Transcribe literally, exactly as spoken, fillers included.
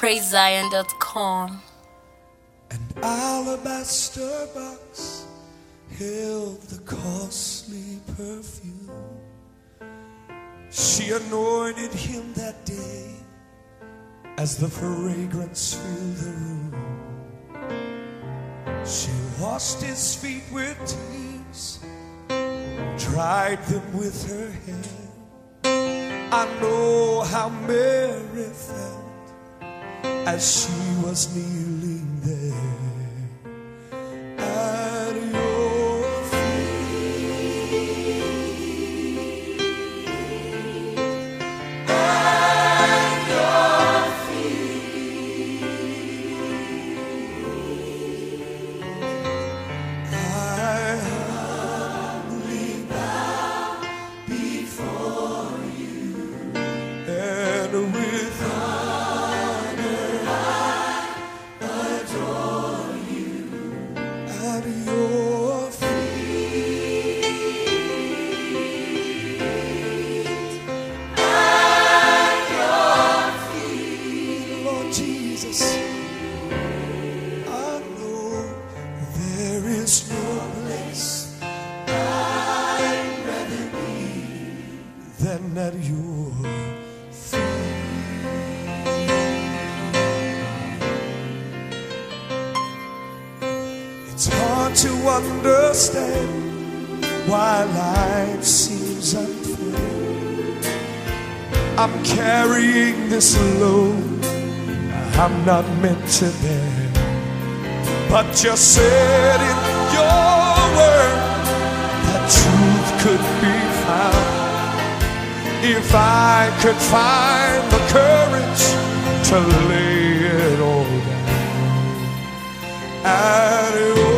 praise zion dot com. An alabaster box held the costly perfume. She anointed him that day as the fragrance filled the room. She washed his feet with tears, dried them with her hair. I know how Mary felt as she was kneeling there at your feet. At your feet. I humbly bow before you, and with honor I adore you at your feet. At your feet, Lord Jesus. I know there is no place I'd rather be than at your feet. It's hard to understand why life seems unfair. I'm carrying this load I'm not meant to bear. But you said in your word that truth could be found if I could find the courage to lay it all down at your